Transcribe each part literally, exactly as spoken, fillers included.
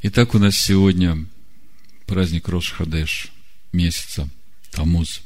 Итак, у нас сегодня праздник Рош-Ходеш, месяца Таммуз.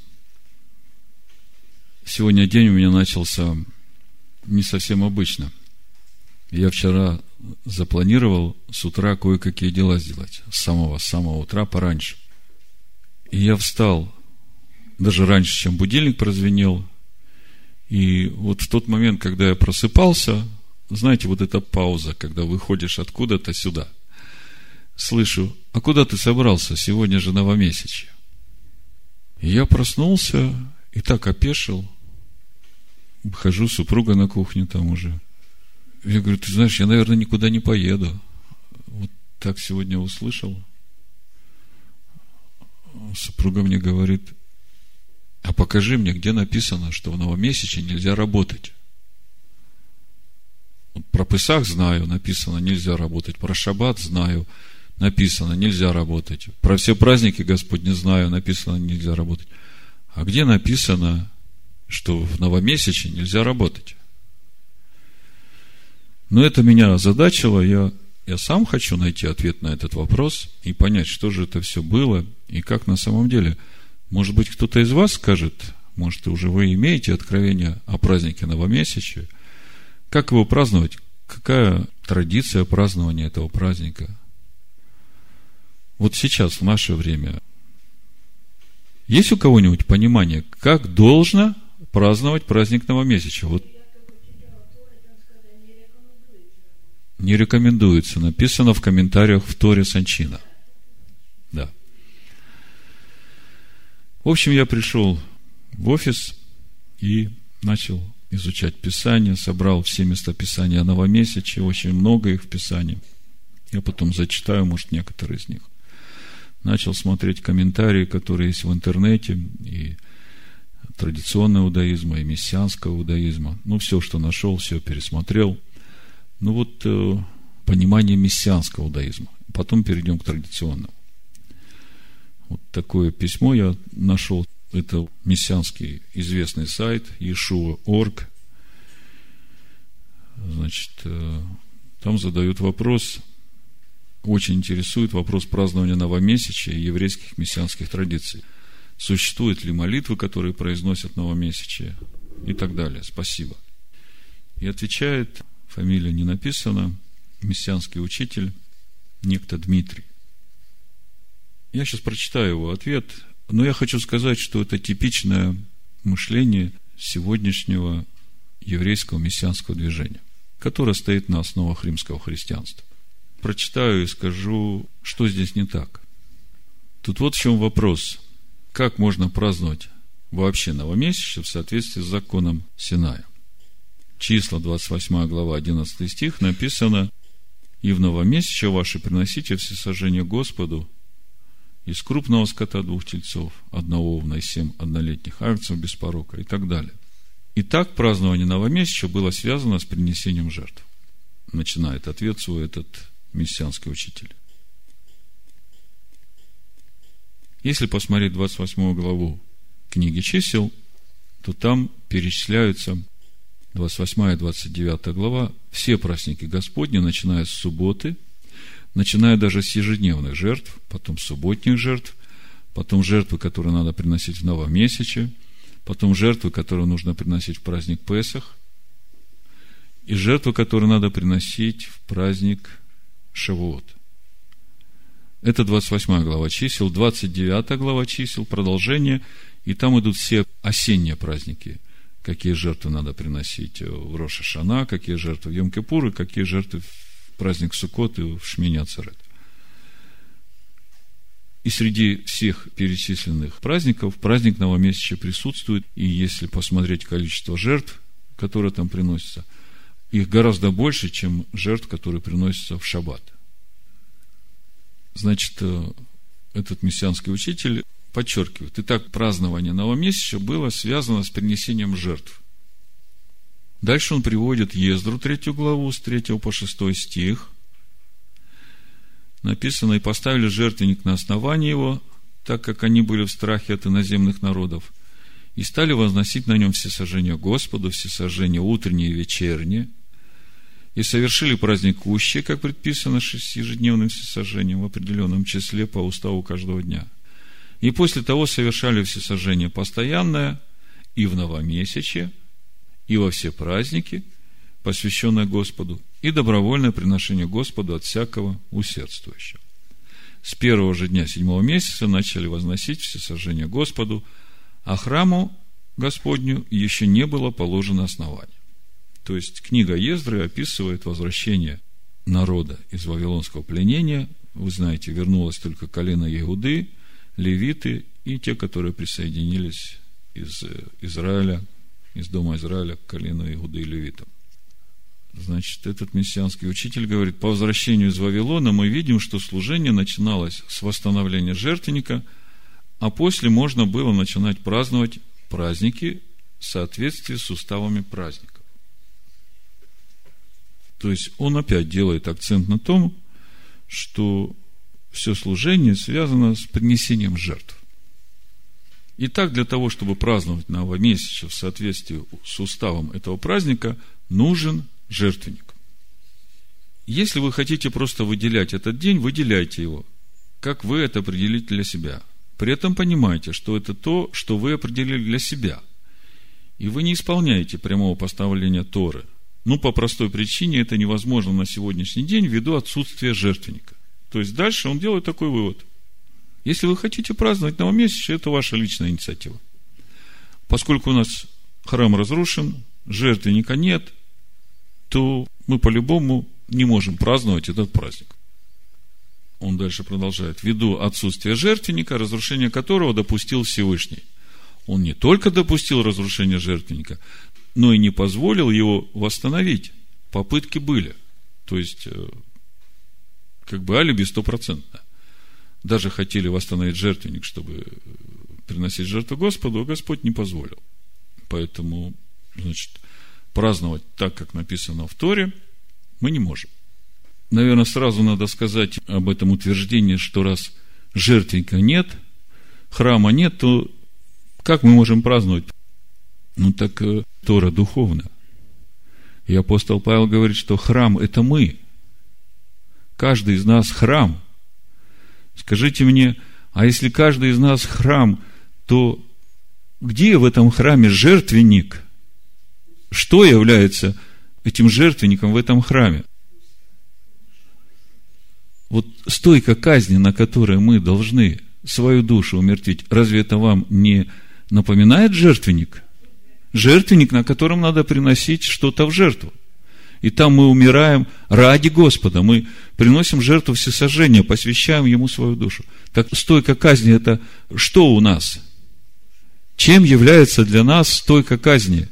Сегодня день у меня начался не совсем обычно. Я вчера запланировал с утра кое-какие дела сделать. С самого-самого утра пораньше. И я встал даже раньше, чем будильник прозвенел. И вот в тот момент, когда я просыпался, знаете, вот эта пауза, когда выходишь откуда-то сюда, слышу: а куда ты собрался? Сегодня же новомесячье. И я проснулся и так опешил. Хожу, супруга на кухне там уже. Я говорю: ты знаешь, я, наверное, никуда не поеду. Вот так сегодня услышал. Супруга мне говорит: а покажи мне, где написано, что в новомесячье нельзя работать. Вот про Песах знаю, написано нельзя работать. Про Шаббат знаю, написано нельзя работать. Про все праздники Господни знаю, написано нельзя работать. А где написано, что в новомесячье нельзя работать? Но это меня озадачило. Я, я сам хочу найти ответ на этот вопрос и понять, что же это все было и как на самом деле. Может быть, кто-то из вас скажет, может, уже вы имеете откровение о празднике новомесячья, как его праздновать, какая традиция празднования этого праздника. Вот сейчас, в наше время, есть у кого-нибудь понимание, как должно праздновать праздник новомесячья? Вот не рекомендуется. Написано в комментариях в Торе Санчина. Да. В общем, я пришел в офис и начал изучать Писание, собрал все места Писания новомесячья, очень много их в Писании. Я потом зачитаю, может, некоторые из них. Начал смотреть комментарии, которые есть в интернете, и традиционного иудаизма, и мессианского иудаизма. Ну, все, что нашел, все пересмотрел. Ну, вот э, понимание мессианского иудаизма. Потом перейдем к традиционному. Вот такое письмо я нашел. Это мессианский известный сайт Иешуа точка орг. Значит, э, там задают вопрос, очень интересует вопрос празднования новомесячья и еврейских мессианских традиций. Существуют ли молитвы, которые произносят новомесячье и так далее. Спасибо. И отвечает, фамилия не написана, мессианский учитель, некто Дмитрий. Я сейчас прочитаю его ответ, но я хочу сказать, что это типичное мышление сегодняшнего еврейского мессианского движения, которое стоит на основах римского христианства. Прочитаю и скажу, что здесь не так. Тут вот в чем вопрос. Как можно праздновать вообще новомесячье в соответствии с законом Синая? Числа, двадцать восьмая глава, одиннадцатый стих, написано: «И в новомесячье ваше приносите всесожжение Господу из крупного скота двух тельцов, одного овна и семь однолетних агнцев без порока», и так далее. Итак, празднование новомесячья было связано с принесением жертв. Начинает ответ свой этот мессианский учитель. Если посмотреть двадцать восьмую главу книги чисел, то там перечисляются двадцать восьмая и двадцать девятая глава все праздники Господни, начиная с субботы, начиная даже с ежедневных жертв, потом субботних жертв, потом жертвы, которые надо приносить в новомесячье, потом жертвы, которые нужно приносить в праздник Песах, и жертвы, которые надо приносить в праздник Шавуот. Это двадцать восьмая глава чисел, двадцать девятая глава чисел, продолжение, и там идут все осенние праздники, какие жертвы надо приносить в Рош ха-Шана, какие жертвы в Йом-Кипур, и какие жертвы в праздник Суккот и в Шмини Ацерет. И среди всех перечисленных праздников праздник новомесячья присутствует, и если посмотреть количество жертв, которые там приносятся, их гораздо больше, чем жертв, которые приносятся в шаббат. Значит, этот мессианский учитель подчеркивает: итак, празднование новомесячья было связано с принесением жертв. Дальше он приводит Ездру, третью главу, с третьего по шестой стих. Написано: «И поставили жертвенник на основании его, так как они были в страхе от иноземных народов, и стали возносить на нем всесожжения Господу, всесожжения утренние и вечерние, И совершили праздник кущи, как предписано, шестидневным всесожжением в определенном числе по уставу каждого дня. И после того совершали всесожжение постоянное и в новомесячье, и во все праздники, посвященные Господу, и добровольное приношение Господу от всякого усердствующего. С первого же дня седьмого месяца начали возносить всесожжение Господу, а храму Господню еще не было положено основание. То есть книга Ездры описывает возвращение народа из вавилонского пленения. Вы знаете, вернулось только колено Иуды, левиты и те, которые присоединились из Израиля, из дома Израиля к колену Иуды и левитам. Значит, этот мессианский учитель говорит, по возвращению из Вавилона мы видим, что служение начиналось с восстановления жертвенника, а после можно было начинать праздновать праздники в соответствии с уставами праздников. То есть он опять делает акцент на том, что все служение связано с принесением жертв. Итак, для того, чтобы праздновать новомесячье в соответствии с уставом этого праздника, нужен жертвенник. Если вы хотите просто выделять этот день, выделяйте его, как вы это определите для себя. При этом понимайте, что это то, что вы определили для себя. И вы не исполняете прямого поставления Торы. Ну, по простой причине это невозможно на сегодняшний день ввиду отсутствия жертвенника. То есть дальше он делает такой вывод. Если вы хотите праздновать новомесячье, это ваша личная инициатива. Поскольку у нас храм разрушен, жертвенника нет, то мы по-любому не можем праздновать этот праздник. Он дальше продолжает. Ввиду отсутствия жертвенника, разрушение которого допустил Всевышний. Он не только допустил разрушение жертвенника, но и не позволил его восстановить. Попытки были. То есть, как бы алиби стопроцентно. Даже хотели восстановить жертвенник, чтобы приносить жертву Господу, а Господь не позволил. Поэтому, значит, праздновать так, как написано в Торе, мы не можем. Наверное, сразу надо сказать об этом утверждении, что раз жертвенника нет, храма нет, то как мы можем праздновать? Ну, так Тора духовна. И апостол Павел говорит, что храм – это мы. Каждый из нас храм. Скажите мне, а если каждый из нас храм, то где в этом храме жертвенник? Что является этим жертвенником в этом храме? Вот стойка казни, на которой мы должны свою душу умертвить, разве это вам не напоминает жертвенник? Жертвенник, на котором надо приносить что-то в жертву. И там мы умираем ради Господа. Мы приносим жертву всесожжения, посвящаем Ему свою душу. Так стойка казни – это что у нас? Чем является для нас стойка казни?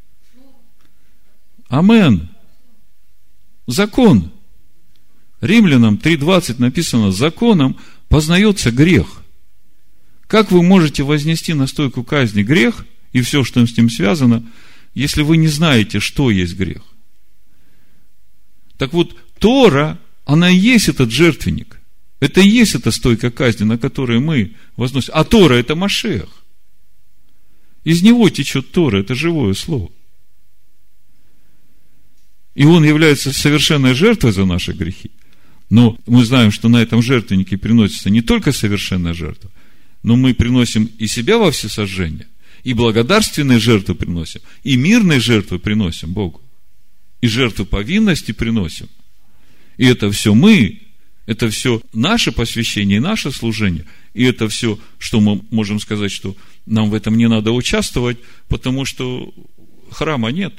Амен. Закон. Римлянам три двадцать написано: законом познается грех. Как вы можете вознести на стойку казни грех и все, что с ним связано, если вы не знаете, что есть грех? Так вот, Тора, она и есть этот жертвенник. Это и есть эта стойка казни, на которой мы возносим. А Тора – это Машиах. Из него течет Тора, это живое слово. И он является совершенной жертвой за наши грехи. Но мы знаем, что на этом жертвеннике приносится не только совершенная жертва, но мы приносим и себя во всесожжение, и благодарственные жертвы приносим, и мирные жертвы приносим Богу, и жертвы повинности приносим. И это все мы, это все наше посвящение и наше служение, и это все, что мы можем сказать, что нам в этом не надо участвовать, потому что храма нет.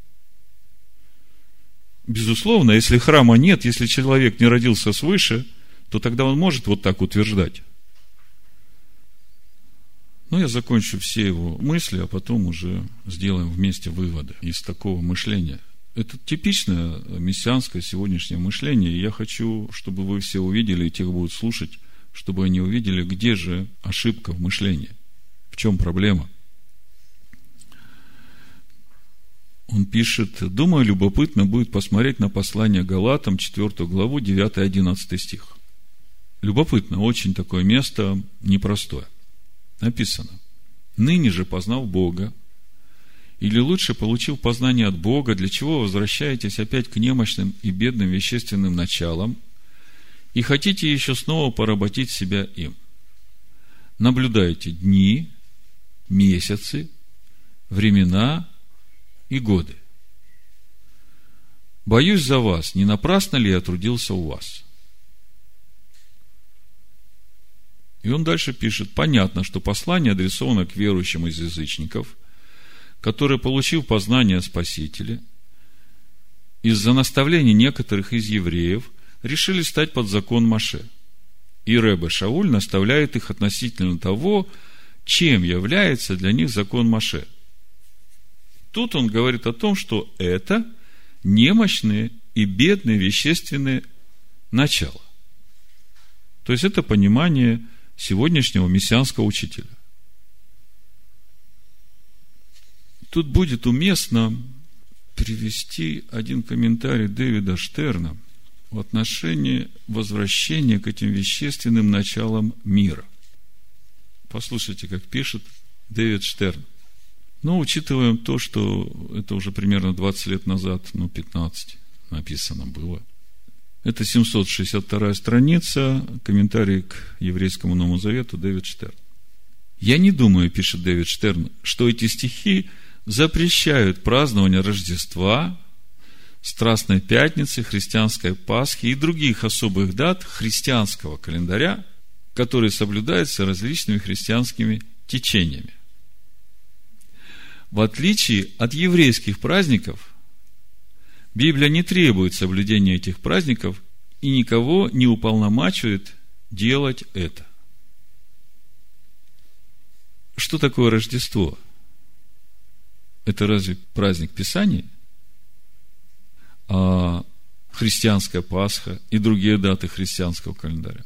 Безусловно, если храма нет, если человек не родился свыше, то тогда он может вот так утверждать. Но я закончу все его мысли, а потом уже сделаем вместе выводы из такого мышления. Это типичное мессианское сегодняшнее мышление, и я хочу, чтобы вы все увидели, и тех будут слушать, чтобы они увидели, где же ошибка в мышлении, в чем проблема. Он пишет: думаю, любопытно будет посмотреть на послание Галатам, четвёртую главу, девятый-одиннадцатый стих. Любопытно, очень такое место непростое. Написано: ныне же, познав Бога Или лучше, получив познание от Бога, для чего возвращаетесь опять к немощным и бедным вещественным началам и хотите еще снова поработить себя им? Наблюдайте дни, месяцы, времена и годы. Боюсь за вас, не напрасно ли я трудился у вас? И он дальше пишет: понятно, что послание адресовано к верующим из язычников, которые, получив познание о Спасителе, из-за наставлений некоторых из евреев, решили стать под закон Моше. И Ребе Шауль наставляет их относительно того, чем является для них закон Моше. Тут он говорит о том, что это немощные и бедные вещественные начала. То есть это понимание сегодняшнего мессианского учителя. Тут будет уместно привести один комментарий Дэвида Штерна в отношении возвращения к этим вещественным началам мира. Послушайте, как пишет Дэвид Штерн. Но учитываем то, что это уже примерно двадцать лет назад, ну, пятнадцать написано было. Это семьсот шестьдесят вторая страница, комментарий к Еврейскому Новому Завету, Дэвид Штерн. Я не думаю, пишет Дэвид Штерн, что эти стихи запрещают празднование Рождества, Страстной Пятницы, Христианской Пасхи и других особых дат христианского календаря, которые соблюдаются различными христианскими течениями. В отличие от еврейских праздников, Библия не требует соблюдения этих праздников и никого не уполномачивает делать это. Что такое Рождество? Это разве праздник Писания? А христианская Пасха и другие даты христианского календаря?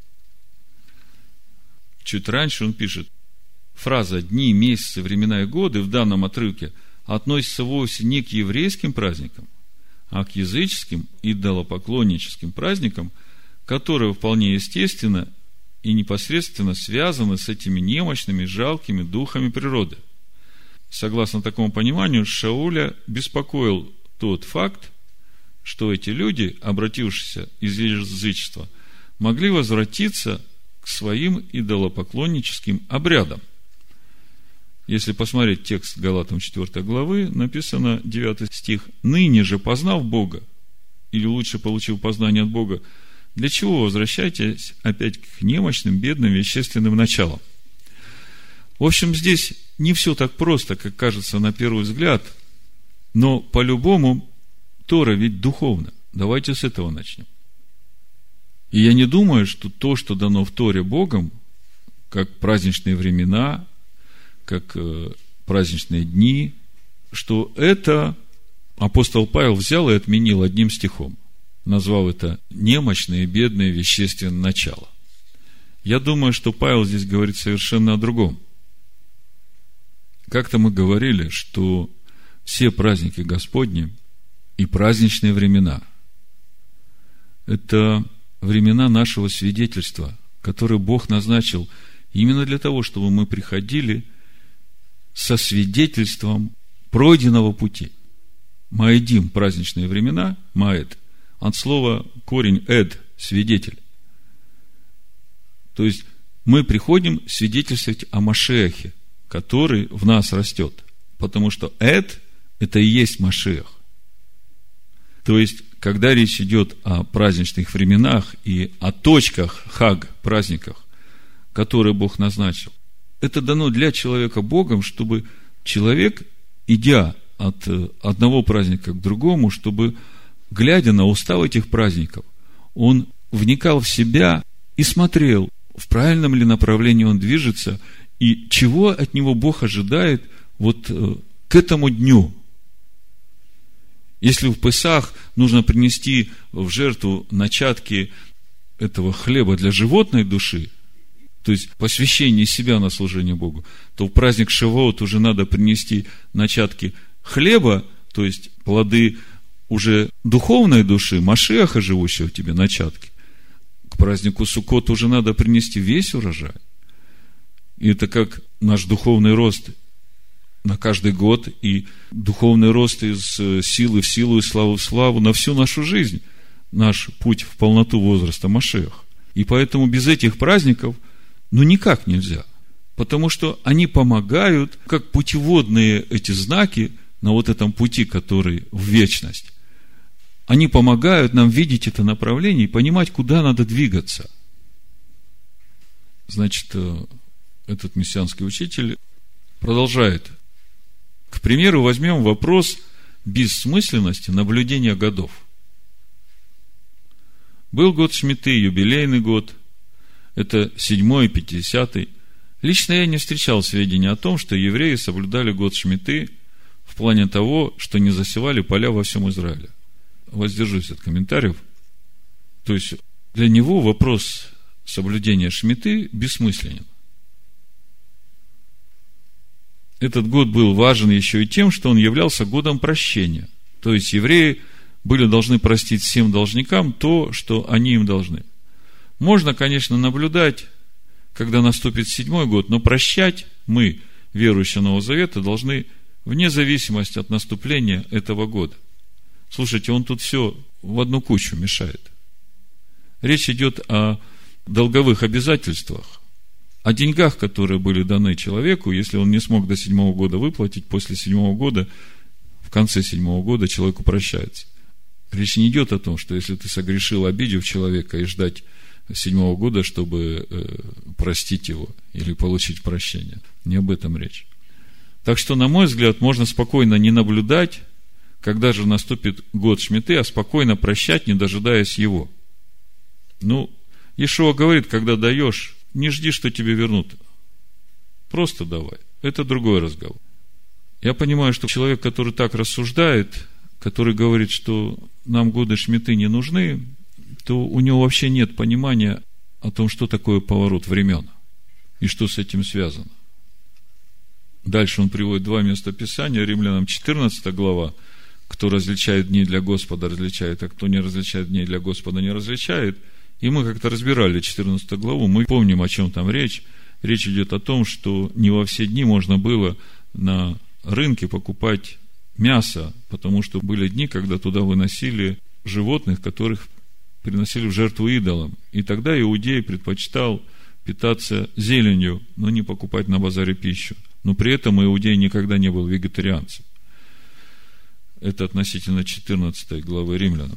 Чуть раньше он пишет: фраза «дни, месяцы, времена и годы» в данном отрывке относится вовсе не к еврейским праздникам, а к языческим идолопоклонническим праздникам, которые вполне естественно и непосредственно связаны с этими немощными, жалкими духами природы. Согласно такому пониманию, Шауля беспокоил тот факт, что эти люди, обратившиеся из язычества, могли возвратиться к своим идолопоклонническим обрядам. Если посмотреть текст Галатам четвёртой главы, написано девятый стих: «Ныне же, познав Бога, или лучше получив познание от Бога, для чего возвращаетесь опять к немощным, бедным, вещественным началам?» В общем, здесь не все так просто, как кажется на первый взгляд, но по-любому Тора ведь духовна. Давайте с этого начнем. И я не думаю, что то, что дано в Торе Богом, как праздничные времена, как праздничные дни, что это апостол Павел взял и отменил одним стихом, назвал это немощные, бедные, вещественные начала. Я думаю, что Павел здесь говорит совершенно о другом. Как-то мы говорили, что все праздники Господни и праздничные времена – это времена нашего свидетельства, которые Бог назначил именно для того, чтобы мы приходили со свидетельством пройденного пути. Маэдим – праздничные времена, маэд, от слова корень эд – свидетель. То есть мы приходим свидетельствовать о Машиахе, который в нас растет, потому что эд – это и есть Машиах. То есть, когда речь идет о праздничных временах и о точках хаг, праздниках, которые Бог назначил, это дано для человека Богом, чтобы человек, идя от одного праздника к другому, чтобы, глядя на устав этих праздников, он вникал в себя и смотрел, в правильном ли направлении он движется, и чего от него Бог ожидает вот к этому дню. Если в Песах нужно принести в жертву начатки этого хлеба для животной души, то есть посвящение себя на служение Богу, то в праздник Шавуот уже надо принести начатки хлеба, то есть плоды уже духовной души, Машиаха, живущего в тебе, начатки. К празднику Суккот уже надо принести весь урожай. И это как наш духовный рост на каждый год, и духовный рост из силы в силу, из славы в славу на всю нашу жизнь, наш путь в полноту возраста Машиах. И поэтому без этих праздников, ну, никак нельзя. Потому что они помогают, как путеводные эти знаки на вот этом пути, который в вечность. Они помогают нам видеть это направление и понимать, куда надо двигаться. Значит, этот мессианский учитель продолжает. К примеру, возьмем вопрос бессмысленности наблюдения годов. Был год Шмиты, юбилейный год, это седьмой, пятидесятый. Лично я не встречал сведений о том, что евреи соблюдали год Шмиты в плане того, что не засевали поля во всем Израиле. Воздержусь от комментариев. То есть, для него вопрос соблюдения Шмиты бессмысленен. Этот год был важен еще и тем, что он являлся годом прощения. То есть, евреи были должны простить всем должникам то, что они им должны. Можно, конечно, наблюдать, когда наступит седьмой год, но прощать мы, верующие Нового Завета, должны вне зависимости от наступления этого года. Слушайте, он тут все в одну кучу мешает. Речь идет о долговых обязательствах, о деньгах, которые были даны человеку, если он не смог до седьмого года выплатить, после седьмого года, в конце седьмого года человеку прощается. Речь не идет о том, что если ты согрешил, обидев человека, и ждать седьмого года, чтобы э, простить его или получить прощение. Не об этом речь. Так что, на мой взгляд, можно спокойно не наблюдать, когда же наступит год Шмиты, а спокойно прощать, не дожидаясь его. Ну, Иешуа говорит, когда даешь, не жди, что тебе вернут. Просто давай. Это другой разговор. Я понимаю, что человек, который так рассуждает, который говорит, что нам годы Шмиты не нужны, то у него вообще нет понимания о том, что такое поворот времен и что с этим связано. Дальше он приводит два места Писания, Римлянам четырнадцатая глава. Кто различает дни для Господа, различает, а кто не различает дней для Господа, не различает. И мы как-то разбирали четырнадцатую главу, мы помним, о чем там речь. Речь идет о том, что не во все дни можно было на рынке покупать мясо, потому что были дни, когда туда выносили животных, которых приносили в жертву идолам. И тогда иудей предпочитал питаться зеленью, но не покупать на базаре пищу. Но при этом иудей никогда не был вегетарианцем. Это относительно четырнадцатой главы Римлянам.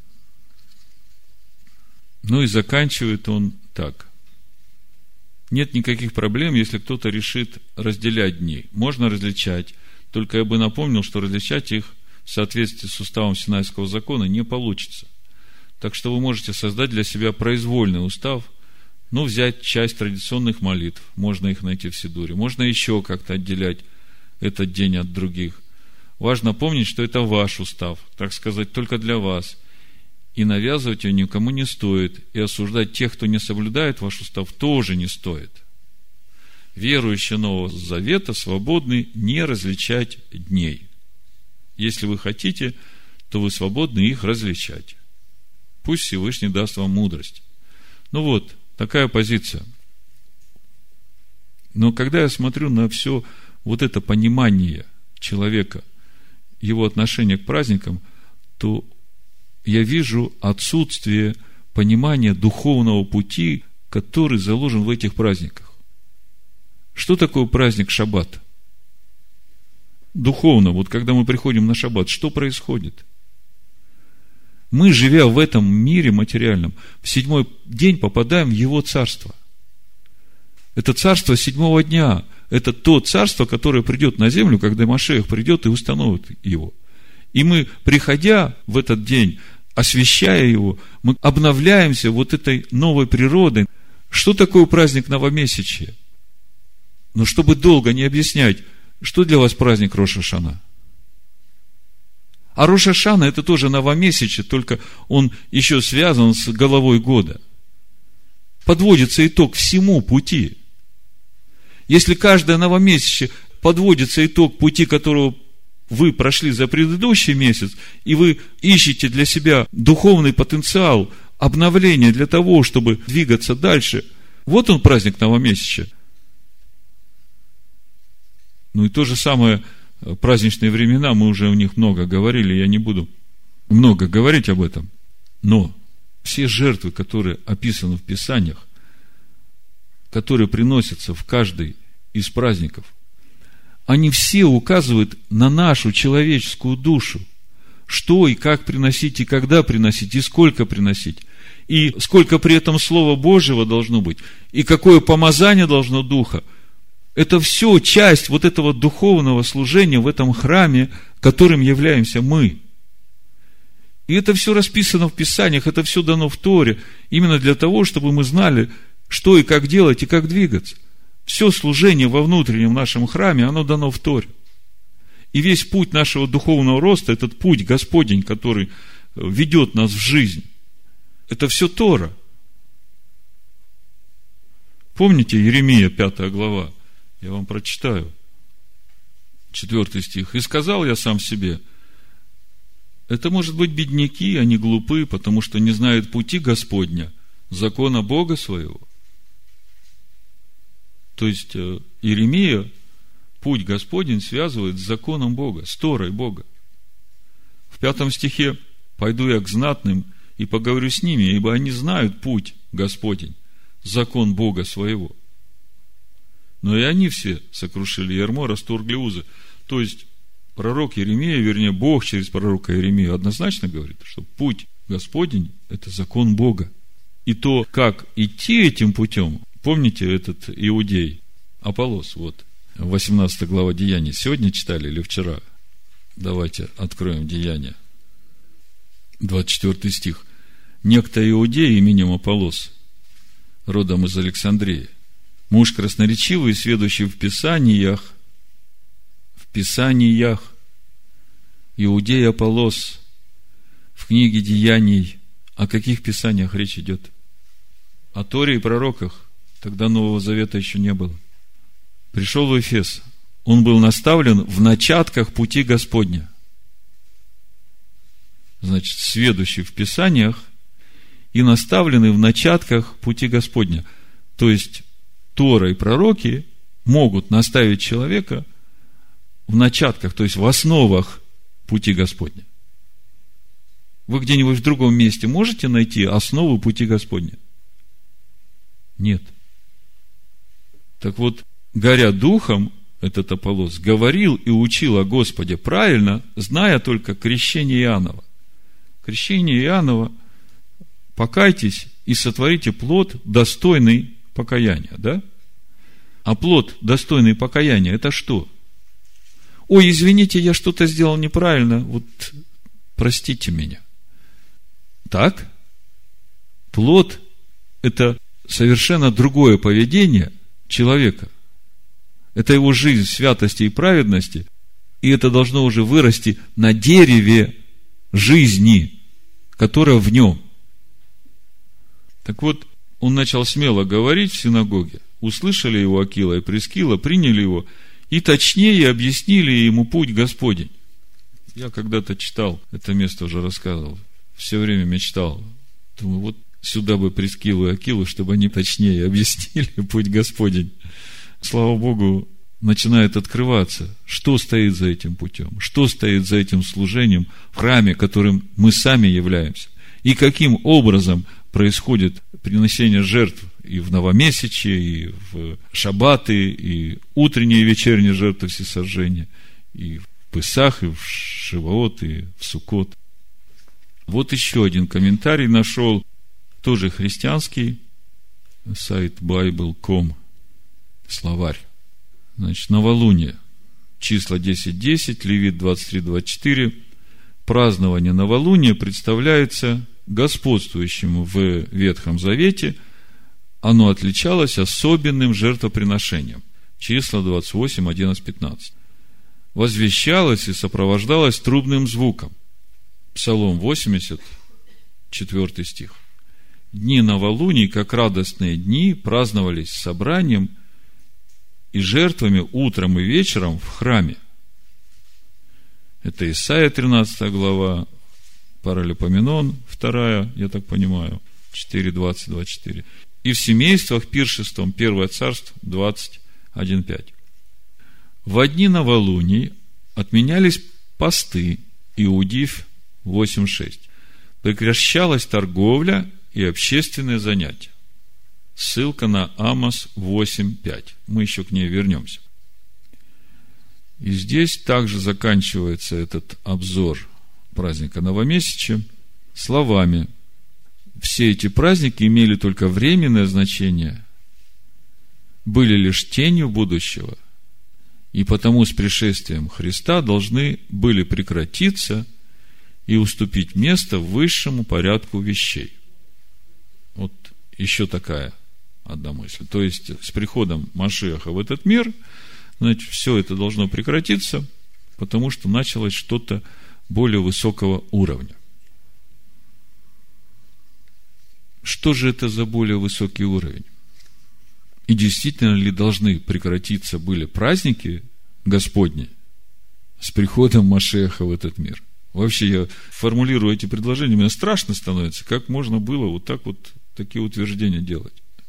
Ну и заканчивает он так. Нет никаких проблем, если кто-то решит разделять дни. Можно различать, только я бы напомнил, что различать их в соответствии с уставом Синайского закона не получится. Так что вы можете создать для себя произвольный устав, ну, взять часть традиционных молитв, можно их найти в Сидуре, можно еще как-то отделять этот день от других. Важно помнить, что это ваш устав, так сказать, только для вас. И навязывать его никому не стоит, и осуждать тех, кто не соблюдает ваш устав, тоже не стоит. Верующие Нового Завета свободны не различать дней. Если вы хотите, то вы свободны их различать. Пусть Всевышний даст вам мудрость. Ну вот, такая позиция. Но когда я смотрю на все вот это понимание человека, его отношение к праздникам, то я вижу отсутствие понимания духовного пути, который заложен в этих праздниках. Что такое праздник Шаббат? Духовно, вот когда мы приходим на Шаббат, что происходит? Мы, живя в этом мире материальном, в седьмой день попадаем в Его царство. Это царство седьмого дня. Это то царство, которое придет на землю, когда Машиах придет и установит его. И мы, приходя в этот день, освящая его, мы обновляемся вот этой новой природой. Что такое праздник новомесячия? Но чтобы долго не объяснять, что для вас праздник Рош ха-Шана? А Рош ха-Шана это тоже новомесячие, только он еще связан с головой года. Подводится итог всему пути. Если каждое новомесячие подводится итог пути, которого вы прошли за предыдущий месяц, и вы ищете для себя духовный потенциал, обновление для того, чтобы двигаться дальше, вот он праздник новомесячия. Ну и то же самое, праздничные времена, мы уже о них много говорили, я не буду много говорить об этом. Но все жертвы, которые описаны в Писаниях, которые приносятся в каждый из праздников, они все указывают на нашу человеческую душу. Что и как приносить, и когда приносить, и сколько приносить, и сколько при этом Слова Божьего должно быть, и какое помазание должно Духа. Это все часть вот этого духовного служения в этом храме, которым являемся мы. И это все расписано в Писаниях, это все дано в Торе, именно для того, чтобы мы знали, что и как делать, и как двигаться. Все служение во внутреннем нашем храме, оно дано в Торе. И весь путь нашего духовного роста, этот путь Господень, который ведет нас в жизнь, это все Тора. Помните Иеремия, пятая глава? Я вам прочитаю. Четвертый стих. «И сказал я сам себе, это, может быть, бедняки, они глупы, потому что не знают пути Господня, закона Бога своего». То есть, Иеремия путь Господень связывает с законом Бога, с Торой Бога. В пятом стихе: «Пойду я к знатным и поговорю с ними, ибо они знают путь Господень, закон Бога своего». Но и они все сокрушили ярмо, расторгли узы. То есть, пророк Иеремия, вернее, Бог через пророка Иеремию однозначно говорит, что путь Господень – это закон Бога. И то, как идти этим путем, помните этот иудей, Аполлос, вот, восемнадцатая глава Деяний. Сегодня читали или вчера? Давайте откроем Деяния. двадцать четвёртый стих. «Некто иудей именем Аполлос, родом из Александрии, муж красноречивый, сведущий в Писаниях, в Писаниях, иудей Аполлос, в книге Деяний». О каких Писаниях речь идет? О Торе и пророках. Тогда Нового Завета еще не было. Пришел в Эфес. Он был наставлен в начатках пути Господня. Значит, сведущий в Писаниях и наставленный в начатках пути Господня. То есть, Тора и пророки могут наставить человека в начатках, то есть в основах пути Господня. Вы где-нибудь в другом месте можете найти основу пути Господня? Нет. Так вот, горя духом, этот Аполлос говорил и учил о Господе правильно, зная только крещение Иоаннова. Крещение Иоаннова: покайтесь и сотворите плод, достойный покаяния, да? А плод, достойный покаяния, это что? Ой, извините, я что-то сделал неправильно, вот простите меня. Так? Плод – это совершенно другое поведение человека. Это его жизнь в святости и праведности, и это должно уже вырасти на дереве жизни, которая в нем. Так вот, он начал смело говорить в синагоге. Услышали его Акила и Прискила, приняли его и точнее объяснили ему путь Господень. Я когда-то читал, это место уже рассказывал, все время мечтал. Думаю, вот сюда бы Прискилу и Акилу, чтобы они точнее объяснили путь Господень. Слава Богу, начинает открываться, что стоит за этим путем, что стоит за этим служением в храме, которым мы сами являемся, и каким образом происходит приношение жертв и в новомесячье, и в шаббаты, и утренние и вечерние жертвы всесожжения, и в Песах, и в Шиваот, и в Суккот. Вот еще один комментарий нашел, тоже христианский, сайт байбл точка ком, словарь. Значит, новолуние, числа десять десять, Левит двадцать три двадцать четыре. Празднование новолуния представляется господствующим в Ветхом Завете. Оно отличалось особенным жертвоприношением. Числа двадцать восемь, одиннадцать, пятнадцать. Возвещалось и сопровождалось трубным звуком. Псалом восемьдесят, четвёртый стих. Дни новолуний, как радостные дни, праздновались собранием и жертвами утром и вечером в храме. Это Исайя тринадцатая глава, Паралипоменон вторая, я так понимаю, четыре двадцать, двадцать четыре. И в семействах пиршеством первое Царство двадцать один пять. В дни новолуний отменялись посты, Иудив восемь шесть. Прекращалась торговля и общественные занятия. Ссылка на Амос восемь пять. Мы еще к ней вернемся. И здесь также заканчивается этот обзор праздника новомесячия словами: все эти праздники имели только временное значение, были лишь тенью будущего, и потому с пришествием Христа должны были прекратиться и уступить место высшему порядку вещей. Вот еще такая одна мысль. То есть, с приходом Машиаха в этот мир, значит, все это должно прекратиться, потому что началось что-то более высокого уровня. Что же это за более высокий уровень? И действительно ли должны прекратиться были праздники Господни с приходом Машиаха в этот мир? Вообще, я формулирую эти предложения, мне страшно становится, как можно было вот так вот такие утверждения делать.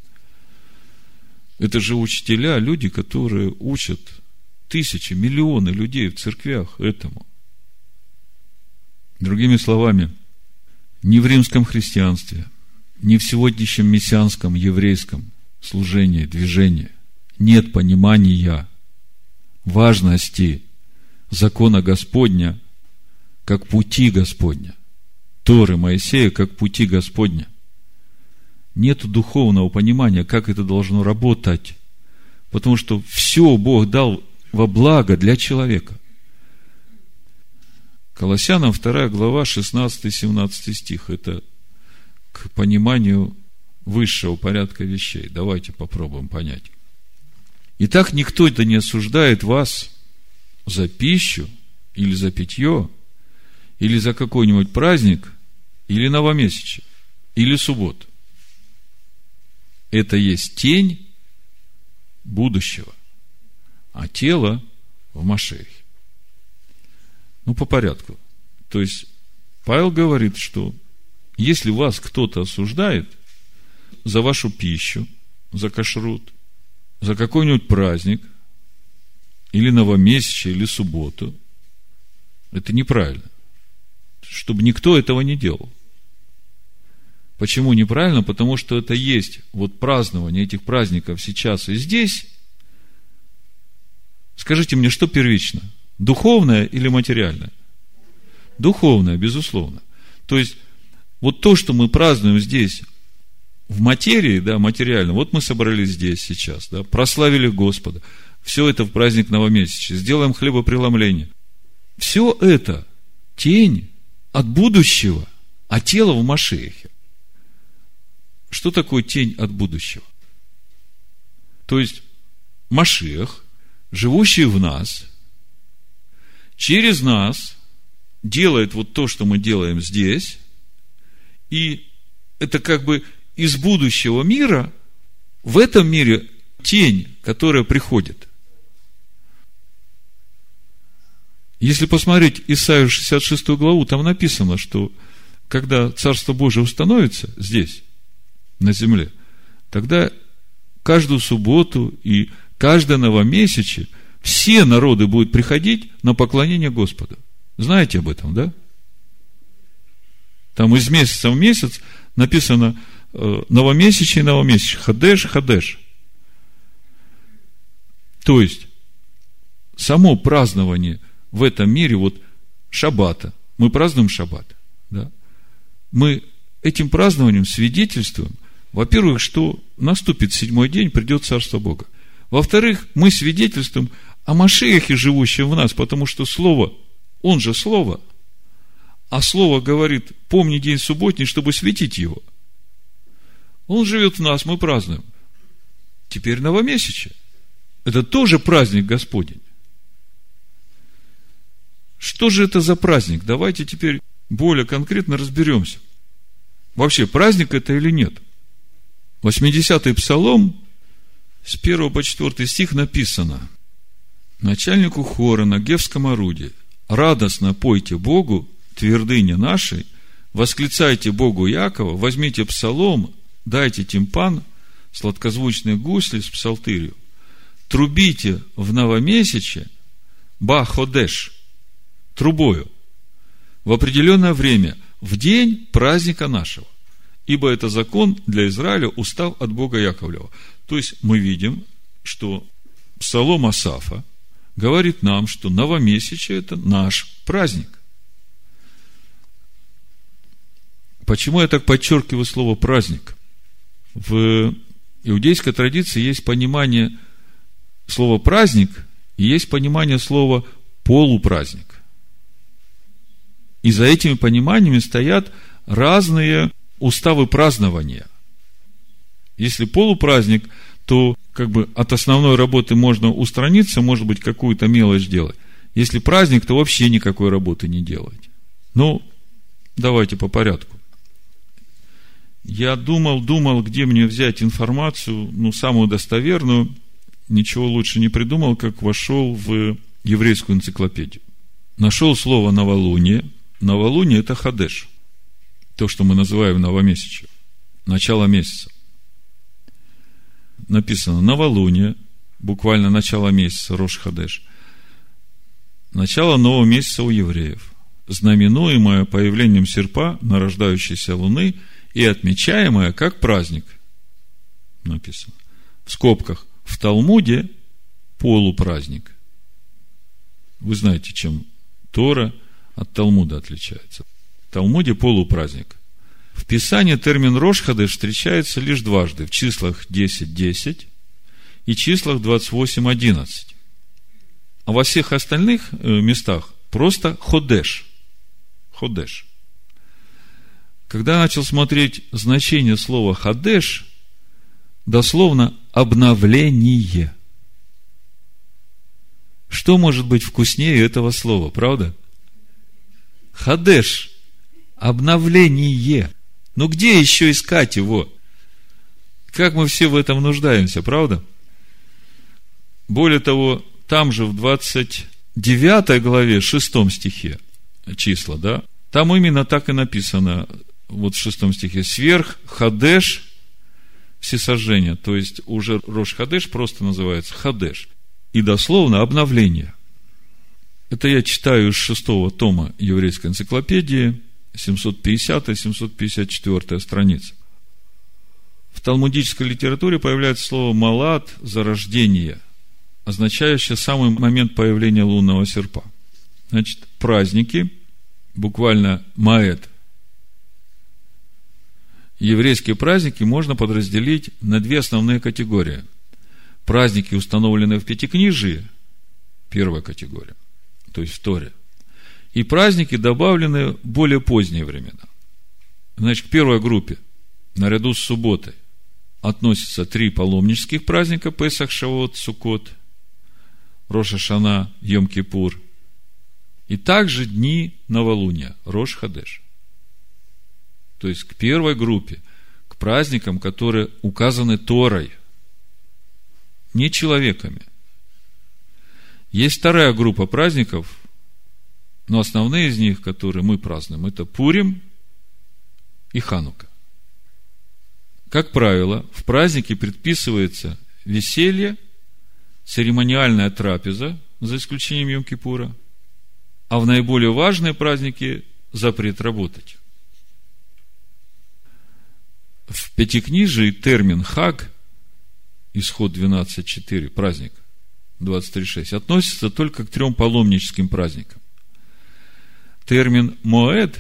Это же учителя, люди, которые учат тысячи, миллионы людей в церквях этому. Другими словами, ни в римском христианстве, ни в сегодняшнем мессианском еврейском служении, движении нет понимания важности закона Господня как пути Господня, Торы Моисея как пути Господня. Нет духовного понимания, как это должно работать, потому что все Бог дал во благо для человека. Колоссянам вторая глава, шестнадцатый-семнадцатый стих. Это к пониманию высшего порядка вещей. Давайте попробуем понять. Итак, никто это не осуждает вас за пищу или за питье, или за какой-нибудь праздник, или новомесячие, или субботу. Это есть тень будущего, а тело в Машиахе. Ну, по порядку. То есть, Павел говорит, что если вас кто-то осуждает за вашу пищу, за кашрут, за какой-нибудь праздник, или новомесячие, или субботу, это неправильно. Чтобы никто этого не делал. Почему неправильно? Потому что это есть вот празднование этих праздников сейчас и здесь. Скажите мне, что первично? Духовное или материальное? Духовное, безусловно. То есть, вот то, что мы празднуем здесь, в материи, да, материально, вот мы собрались здесь сейчас, да, прославили Господа, все это в праздник новомесячия, сделаем хлебопреломление. Все это тень от будущего, а тело в Машиахе. Что такое тень от будущего? То есть, Машиах, живущий в нас, через нас делает вот то, что мы делаем здесь, и это как бы из будущего мира в этом мире тень, которая приходит. Если посмотреть Исаию шестьдесят шестую главу, там написано, что когда Царство Божие установится здесь, на земле, тогда каждую субботу и каждое новомесячие все народы будут приходить на поклонение Господу. Знаете об этом, да? Там из месяца в месяц написано э, новомесячие, новомесячие, хадеш, хадеш. То есть, само празднование в этом мире, вот шаббата, мы празднуем шаббат, да? Мы этим празднованием свидетельствуем, во-первых, что наступит седьмой день, придет Царство Бога. Во-вторых, мы свидетельствуем о Машиахе, живущем в нас, потому что Слово, Он же Слово, а Слово говорит: помни день субботний, чтобы светить его. Он живет в нас, мы празднуем. Теперь новомесячие. Это тоже праздник Господень. Что же это за праздник? Давайте теперь более конкретно разберемся. Вообще, праздник это или нет? восьмидесятый псалом, с первого по четвёртый стих написано: начальнику хора на гевском орудии: радостно пойте Богу, твердыне нашей, восклицайте Богу Якова, возьмите псалом, дайте тимпан, сладкозвучные гусли с псалтырью. трубите в новомесяче ба-ходеш, трубою, в определенное время, в день праздника нашего. Ибо это закон для Израиля, устав от Бога Яковлева. То есть, мы видим, что Псалом Асафа говорит нам, что новомесячие – это наш праздник. Почему я так подчеркиваю слово «праздник»? В иудейской традиции есть понимание слова «праздник» и есть понимание слова «полупраздник». И за этими пониманиями стоят разные уставы празднования. Если полупраздник, то как бы от основной работы можно устраниться, может быть, какую-то мелочь делать. Если праздник, то вообще никакой работы не делать. Ну, давайте по порядку. Я думал, думал, где мне взять информацию, ну, самую достоверную. Ничего лучше не придумал, как вошел в еврейскую энциклопедию. Нашел слово «новолуние». Новолуние – это Хадеш. То, что мы называем новомесячьем. Начало месяца. Написано новолуние, буквально начало месяца, Рош Хадеш. Начало нового месяца у евреев, знаменуемое появлением серпа, нарождающейся луны, и отмечаемое как праздник. Написано. В скобках. В Талмуде полупраздник. Вы знаете, чем Тора от Талмуда отличается. В Талмуде полупраздник. В Писании термин Рош Хадеш встречается лишь дважды. В числах десять десять и числах двадцать восемь одиннадцать. А во всех остальных местах просто Ходеш. Ходеш. Когда я начал смотреть значение слова Хадеш, дословно обновление. Что может быть вкуснее этого слова, правда? Хадеш. Обновление. Но где еще искать его? Как мы все в этом нуждаемся, правда? Более того, там же в двадцать девятой главе, шестом стихе, числа, да, там именно так и написано, вот в шестом стихе, сверх Хадеш всесожжения, то есть уже Рош Хадеш просто называется Хадеш, и дословно обновление. Это я читаю из шестого тома еврейской энциклопедии, семьсот пятидесятая - семьсот пятьдесят четвёртая страница. В талмудической литературе появляется слово «малат» – зарождение, означающее самый момент появления лунного серпа. Значит, праздники, буквально маэт, еврейские праздники можно подразделить на две основные категории. Праздники, установленные в Пятикнижии, первая категория, то есть в Торе, и праздники, добавленные в более поздние времена. Значит, к первой группе, наряду с субботой, относятся три паломнических праздника: Песах, Шавот, Суккот, Рош ха-Шана, Йом-Кипур, и также дни новолуния, Рош Хадеш. То есть, к первой группе, к праздникам, которые указаны Торой, не человеками. Есть вторая группа праздников, но основные из них, которые мы празднуем, это Пурим и Ханука. Как правило, в празднике предписывается веселье, церемониальная трапеза, за исключением Йом-Кипура, а в наиболее важные праздники запрет работать. В Пятикнижии термин «хаг», Исход двенадцать четыре, праздник двадцать три шесть, относится только к трем паломническим праздникам. Термин «моэд»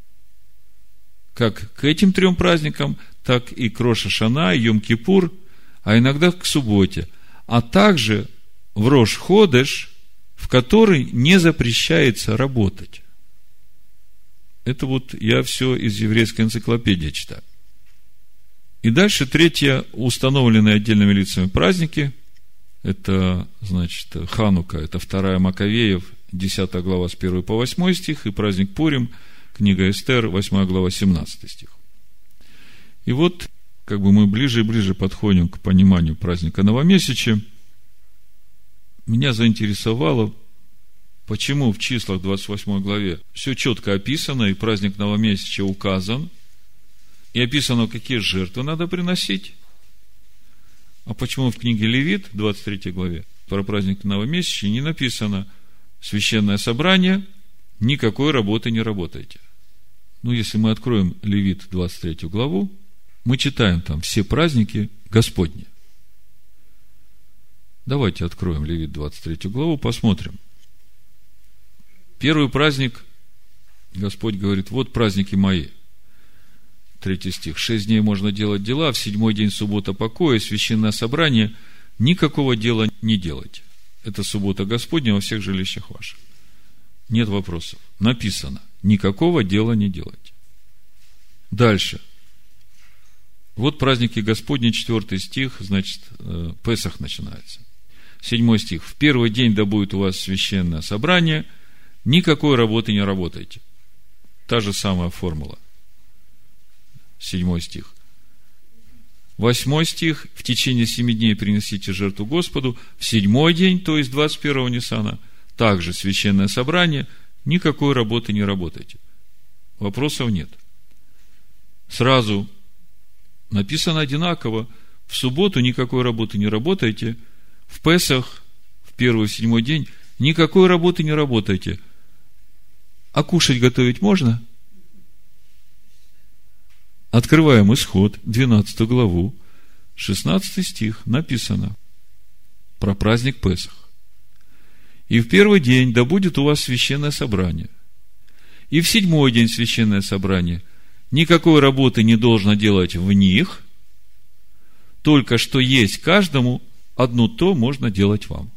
как к этим трем праздникам, так и к Рош ха-Шана, Йом-Кипур, а иногда к субботе, а также в Рош Ходеш, в который не запрещается работать. Это вот я все из еврейской энциклопедии читаю. И дальше третье, установленные отдельными лицами праздники, это, значит, Ханука, это вторая Маковеев, десятая глава с первого по восьмой стих, и праздник Пурим, книга Эстер, восьмая глава, семнадцатый стих. И вот, как бы мы ближе и ближе подходим к пониманию праздника новомесячия. Меня заинтересовало, почему в числах двадцать восьмой главе все четко описано, и праздник новомесячия указан, и описано, какие жертвы надо приносить. А почему в книге Левит, двадцать третьей главе, про праздник новомесячия не написано священное собрание, никакой работы не работайте? Ну, если мы откроем Левит, двадцать третью главу, мы читаем там все праздники Господни. Давайте откроем Левит, двадцать третью главу, посмотрим. Первый праздник, Господь говорит, вот праздники мои. Третий стих. Шесть дней можно делать дела, в седьмой день суббота покоя, священное собрание, никакого дела не делайте. Это суббота Господня во всех жилищах ваших. Нет вопросов. Написано, никакого дела не делайте. Дальше. Вот праздники Господни, четвертый стих, значит, Песах начинается. Седьмой стих. В первый день да будет у вас священное собрание, никакой работы не работайте. Та же самая формула. Седьмой стих. Восьмой стих. В течение семи дней принесите жертву Господу. В седьмой день, то есть двадцать первого Ниссана, также священное собрание, никакой работы не работайте. Вопросов нет. Сразу написано одинаково. В субботу никакой работы не работайте. В Песах, в первый, в седьмой день, никакой работы не работайте. А кушать готовить можно? Открываем Исход, двенадцатую главу, шестнадцатый стих, написано про праздник Песах. И в первый день да будет у вас священное собрание. И в седьмой день священное собрание. Никакой работы не должно делать в них, только что есть каждому, одно то можно делать вам.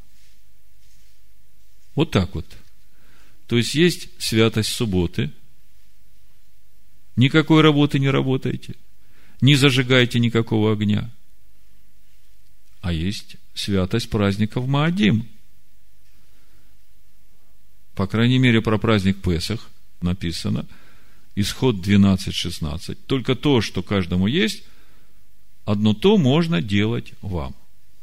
Вот так вот. То есть, есть святость субботы. Никакой работы не работайте. Не зажигайте никакого огня. А есть святость праздников Моадим. По крайней мере, про праздник Песах написано. Исход двенадцать шестнадцать. Только то, что каждому есть, одно то можно делать вам.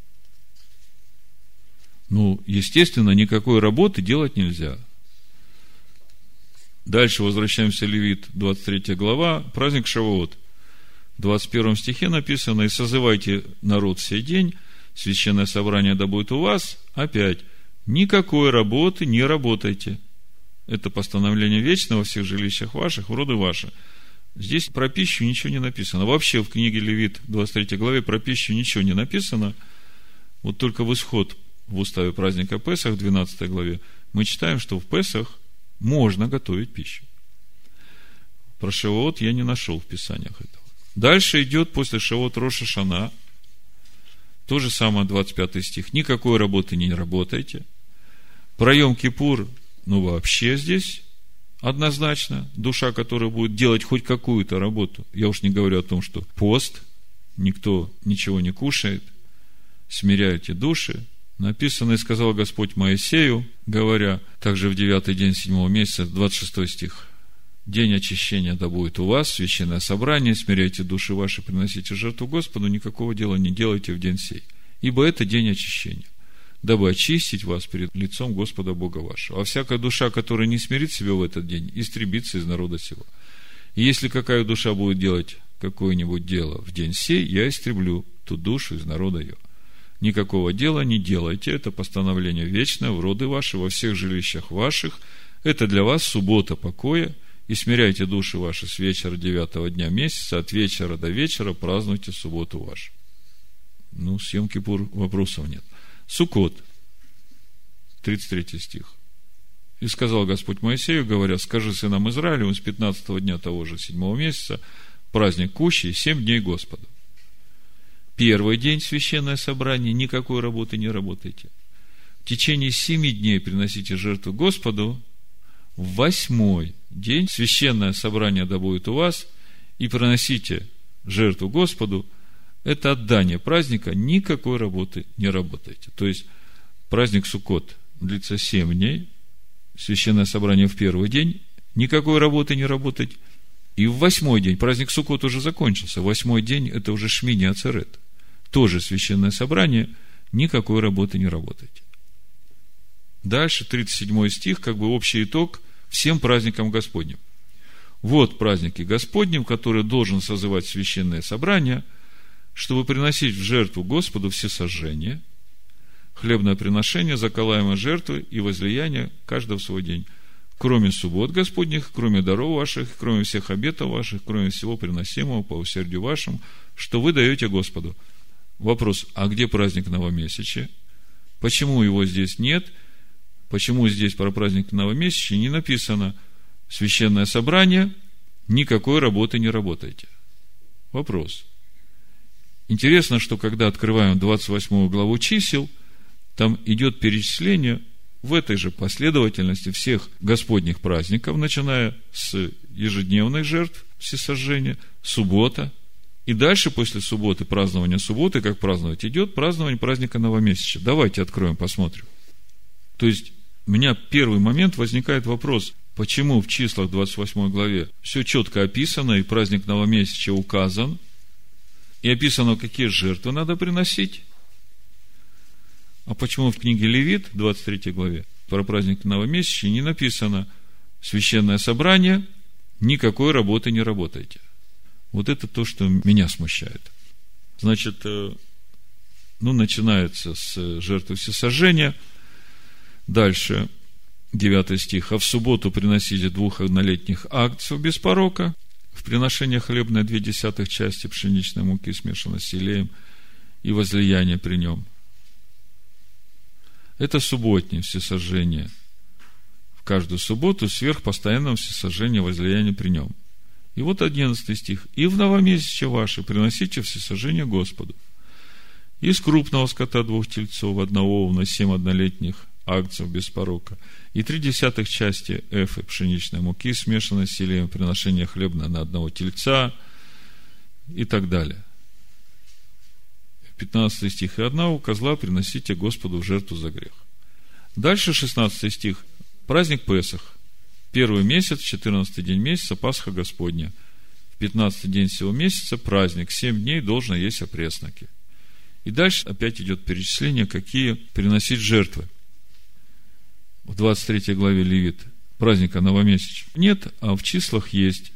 Ну, естественно, никакой работы делать нельзя. Дальше возвращаемся, Левит, двадцать третья глава, праздник Шавуот. В двадцать первом стихе написано: «И созывайте народ сей день, священное собрание да будет у вас». Опять, никакой работы не работайте. Это постановление вечное во всех жилищах ваших, в роды ваши. Здесь про пищу ничего не написано. Вообще в книге Левит, двадцать третьей главе, про пищу ничего не написано. Вот только в Исход, в уставе праздника Песах, в двенадцатой главе, мы читаем, что в Песах можно готовить пищу. Про Шавуот я не нашел в Писаниях этого. Дальше идет после Шавуот Рош ха-Шана. То же самое, двадцать пятый стих. Никакой работы не работайте. Про Йом-Кипур, ну вообще здесь однозначно душа, которая будет делать хоть какую-то работу. Я уж не говорю о том, что пост, никто ничего не кушает, смиряйте души. Написано: «И сказал Господь Моисею, говоря», также в девятый день седьмого месяца, двадцать шестой стих: «День очищения да будет у вас, священное собрание, смиряйте души ваши, приносите жертву Господу, никакого дела не делайте в день сей, ибо это день очищения, дабы очистить вас перед лицом Господа Бога вашего. А всякая душа, которая не смирит себя в этот день, истребится из народа сего. И если какая душа будет делать какое-нибудь дело в день сей, я истреблю ту душу из народа ее. Никакого дела не делайте, это постановление вечное в роды ваши, во всех жилищах ваших. Это для вас суббота покоя, и смиряйте души ваши с вечера девятого дня месяца, от вечера до вечера празднуйте субботу вашу». Ну, с Йом-Кипур вопросов нет. Суккот, тридцать третий стих. «И сказал Господь Моисею, говоря: скажи сынам Израилевым, с пятнадцатого дня того же седьмого месяца праздник кущий, семь дней Господа. Первый день священное собрание, никакой работы не работайте. В течение семи дней приносите жертву Господу. В восьмой день священное собрание да будет у вас, и приносите жертву Господу». Это отдание праздника, никакой работы не работайте. То есть, праздник Суккот длится семь дней, священное собрание в первый день, никакой работы не работать. И в восьмой день, праздник Суккот уже закончился, восьмой день это уже Шмини Ацерет. Тоже священное собрание, никакой работы не работайте. Дальше, тридцать седьмой стих, как бы общий итог всем праздникам Господним. Вот праздники Господним, которые должен созывать священное собрание. чтобы приносить в жертву Господу всесожжение, хлебное приношение, заколаемое жертвы и возлияние каждого в свой день, кроме суббот Господних, кроме даров ваших, кроме всех обетов ваших, кроме всего приносимого по усердию вашему, что вы даете Господу. Вопрос: а где праздник новомесячия? Почему его здесь нет? Почему здесь про праздник новомесячия не написано священное собрание, никакой работы не работайте? Вопрос. Интересно, что когда открываем двадцать восьмую главу чисел, там идет перечисление в этой же последовательности всех господних праздников, начиная с ежедневных жертв всесожжения, суббота, и дальше после субботы, празднования субботы, как праздновать, идет празднование праздника новомесячия. Давайте откроем, посмотрим. То есть, у меня первый момент возникает вопрос, почему в числах двадцать восьмой главе все четко описано, и праздник новомесячия указан, и описано, какие жертвы надо приносить. А почему в книге Левит, двадцать третьей главе, про праздник новомесячия не написано священное собрание, никакой работы не работайте? Вот это то, что меня смущает. Значит, ну, начинается с жертвы всесожжения. Дальше, девятый стих. А в субботу приносите двух однолетних агнцев без порока, в приношение хлебное две десятых части пшеничной муки, смешанной с елеем, и возлияние при нем. Это субботнее всесожжение. В каждую субботу сверх постоянного всесожжения возлияния при нем. И вот одиннадцатый стих. И в новомесячие ваши приносите всесожжение Господу. Из крупного скота двух тельцов, одного овна, семь однолетних агнцев без порока, и три десятых части эфы пшеничной муки, смешанной с елеем, приношение хлебное на одного тельца, и так далее. пятнадцатый стих. И одного козла приносите Господу в жертву за грех. Дальше шестнадцатый стих. Праздник Песах. Первый месяц, четырнадцатый день месяца, Пасха Господня. В пятнадцатый день сего месяца праздник. Семь дней должно есть опресноки. И дальше опять идет перечисление, какие приносить жертвы. В двадцать третьей главе Левит праздника новомесячия нет, а в числах есть.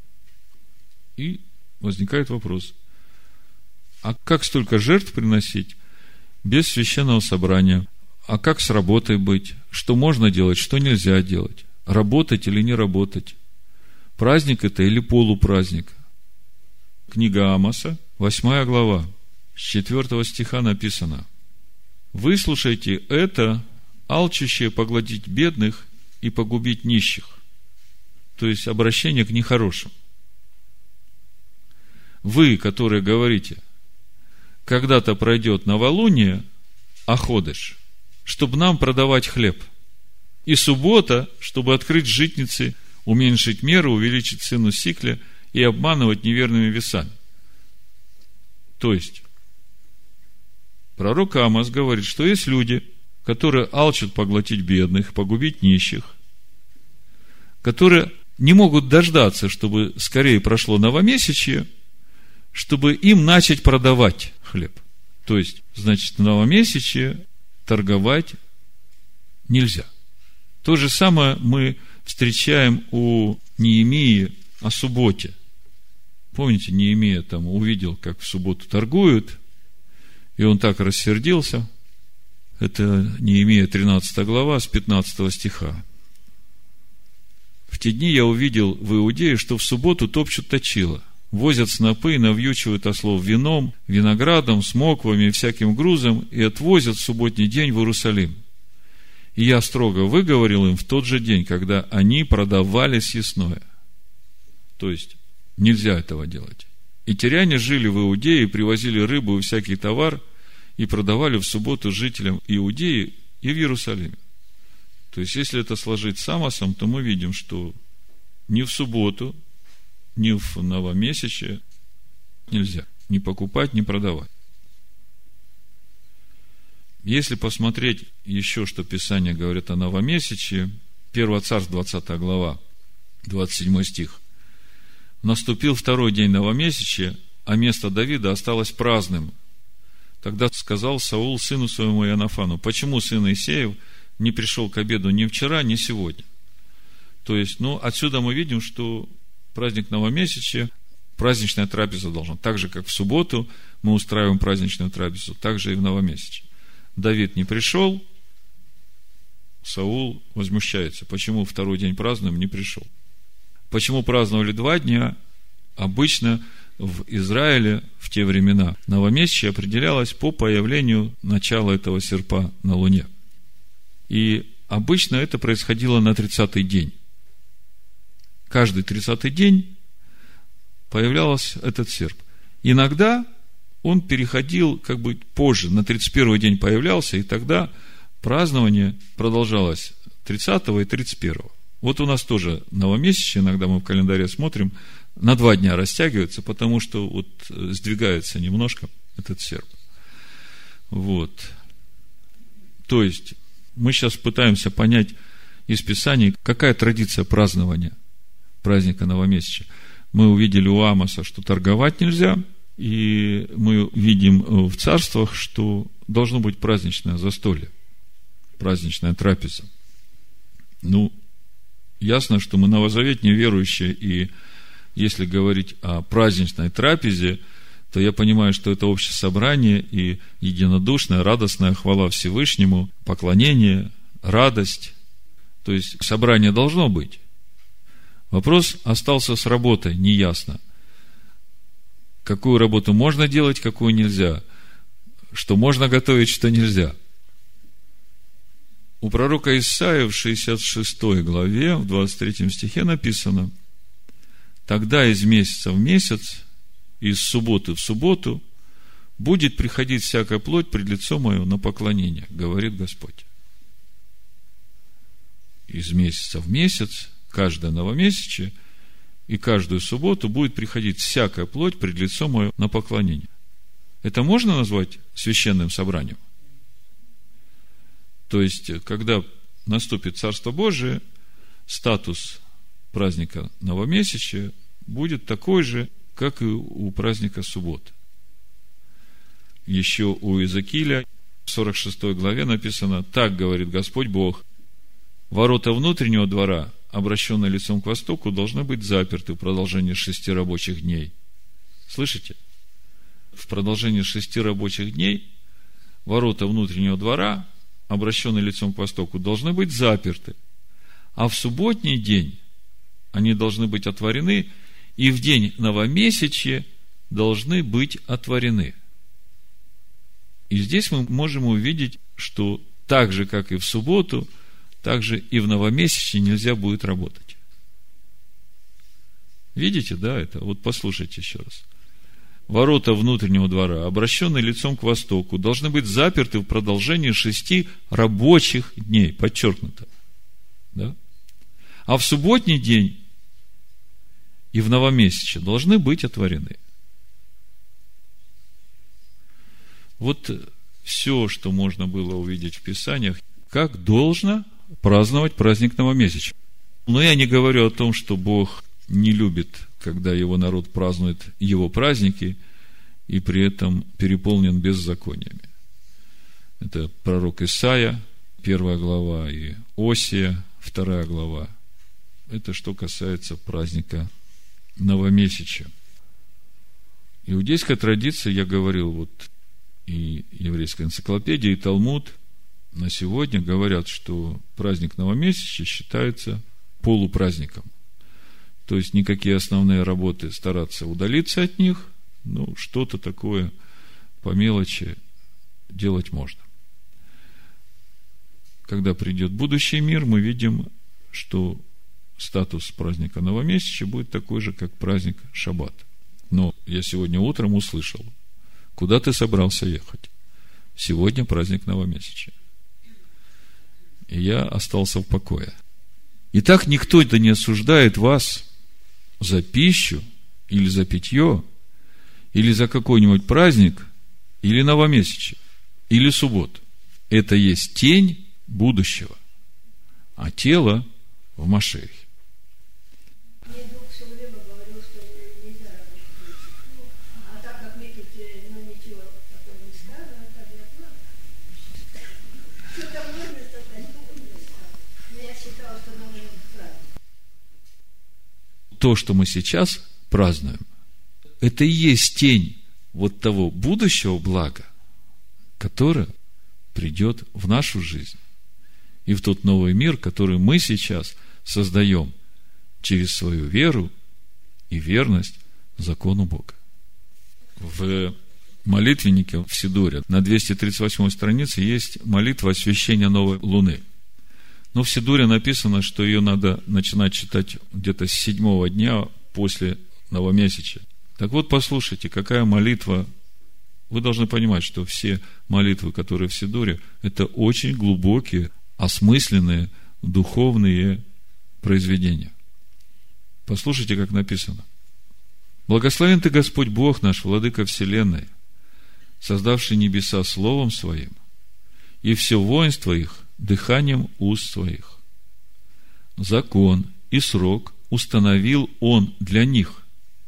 И возникает вопрос: а как столько жертв приносить без священного собрания? А как с работой быть? Что можно делать, что нельзя делать? Работать или не работать? Праздник это или полупраздник? Книга Амоса, восьмая глава, с четвертого стиха написано: выслушайте это, алчущие погладить бедных и погубить нищих. То есть обращение к нехорошим. Вы, которые говорите, когда-то пройдет новолуние, Аходеш, чтобы нам продавать хлеб, и суббота, чтобы открыть житницы, уменьшить меру, увеличить цену сикля и обманывать неверными весами. То есть, пророк Амос говорит, что есть люди, которые алчат поглотить бедных, погубить нищих, которые не могут дождаться, чтобы скорее прошло новомесячье, чтобы им начать продавать хлеб. То есть, значит, в новомесячье торговать нельзя. То же самое мы встречаем у Неемии о субботе. Помните, Неемия там увидел, как в субботу торгуют, и он так рассердился. Это Неемия тринадцатая глава с пятнадцатого стиха. В те дни я увидел в Иудее, что в субботу топчут точила, возят снопы и навьючивают ослов вином, виноградом, смоквами и всяким грузом, и отвозят в субботний день в Иерусалим. И я строго выговорил им в тот же день, когда они продавали съестное. То есть, нельзя этого делать. И тиряне жили в Иудее, привозили рыбу и всякий товар, и продавали в субботу жителям Иудеи и в Иерусалиме. То есть, если это сложить с Амосом, то мы видим, что ни в субботу, ни в новомесячие нельзя ни покупать, ни продавать. Если посмотреть еще, что Писание говорит о новомесячье, первое Царств, двадцатая глава, двадцать седьмой стих. Наступил второй день новомесячья, а место Давида осталось праздным. Тогда сказал Саул сыну своему Иоаннафану: почему сын Иисеев не пришел к обеду ни вчера, ни сегодня? То есть, ну, отсюда мы видим, что праздник новомесячья праздничная трапеза должна. Так же, как в субботу мы устраиваем праздничную трапезу, так же и в новомесячье. Давид не пришел, Саул возмущается. Почему второй день празднуем, не пришел? Почему праздновали два дня? Обычно в Израиле в те времена новомесячье определялось по появлению начала этого серпа на луне. И обычно это происходило на тридцатый день. Каждый тридцатый день появлялся этот серп. Иногда он переходил как бы позже, на тридцать первый день появлялся, и тогда празднование продолжалось тридцатого и тридцать первого. Вот у нас тоже новомесячье, иногда мы в календаре смотрим, на два дня растягивается, потому что вот сдвигается немножко этот серп. Вот. То есть, мы сейчас пытаемся понять из Писаний, какая традиция празднования праздника новомесячья. Мы увидели у Амоса, что торговать нельзя, и мы видим в царствах, что должно быть праздничное застолье, праздничная трапеза. Ну, ясно, что мы новозаветные верующие, и если говорить о праздничной трапезе, то я понимаю, что это общее собрание и единодушная, радостная хвала Всевышнему, поклонение, радость. То есть, собрание должно быть. Вопрос остался с работой, неясно. Какую работу можно делать, какую нельзя. Что можно готовить, что нельзя. У пророка Исаии в шестьдесят шестой главе, в двадцать третьем стихе написано: «Тогда из месяца в месяц, из субботы в субботу будет приходить всякая плоть пред лицо мое на поклонение, говорит Господь». Из месяца в месяц, каждое новомесячье и каждую субботу будет приходить всякая плоть пред лицо мое на поклонение. Это можно назвать священным собранием? То есть, когда наступит Царство Божие, статус праздника новомесячья будет такой же, как и у праздника субботы. Еще у Иезекииля в сорок шестой главе написано: «Так говорит Господь Бог, ворота внутреннего двора, обращенные лицом к востоку, должны быть заперты в продолжении шести рабочих дней». Слышите? В продолжении шести рабочих дней ворота внутреннего двора, обращенные лицом к востоку, должны быть заперты. А в субботний день они должны быть отворены, и в день новомесячья должны быть отворены. И здесь мы можем увидеть, что так же, как и в субботу, так же и в новомесячье нельзя будет работать. Видите, да, это? Вот послушайте еще раз. Ворота внутреннего двора, обращенные лицом к востоку, должны быть заперты в продолжении шести рабочих дней. Подчеркнуто. Да? А в субботний день и в новомесячье должны быть отворены. Вот все, что можно было увидеть в Писаниях, как должно праздновать праздник новомесячья. Но я не говорю о том, что Бог не любит, когда его народ празднует его праздники и при этом переполнен беззакониями. Это пророк Исаия, первая глава, и Осия, вторая глава. Это что касается праздника новомесячья. Иудейская традиция, я говорил, вот и еврейская энциклопедия, и Талмуд на сегодня говорят, что праздник новомесячья считается полупраздником. То есть никакие основные работы стараться удалиться от них, ну, что-то такое по мелочи делать можно. Когда придет будущий мир, мы видим, что статус праздника новомесячья будет такой же, как праздник Шаббат. Но я сегодня утром услышал: куда ты собрался ехать? Сегодня праздник новомесячья. И я остался в покое. Итак, никто это не осуждает вас за пищу, или за питье, или за какой-нибудь праздник, или новомесячье, или субботу. Это есть тень будущего, а тело в Машиахе. Мне друг все время говорил, что нельзя работать. Ну, а так как мне тут ну, ничего такого не сказано, так я знаю. Что там можно сказать, можно сказать. Но я считала, что нужно правильно. То, что мы сейчас празднуем, это и есть тень вот того будущего блага, которое придет в нашу жизнь и в тот новый мир, который мы сейчас создаем через свою веру и верность закону Бога. В молитвеннике в Сидуре на двести тридцать восьмой странице есть молитва освящения новой луны. Но в Сидуре написано, что ее надо начинать читать где-то с седьмого дня после новомесячия. Так вот, послушайте, какая молитва. Вы должны понимать, что все молитвы, которые в Сидуре, это очень глубокие, осмысленные, духовные произведения. Послушайте, как написано. «Благословен Ты, Господь Бог наш, Владыка вселенной, создавший небеса словом Своим, и все воинство их дыханием уст Своих. Закон и срок установил Он для них».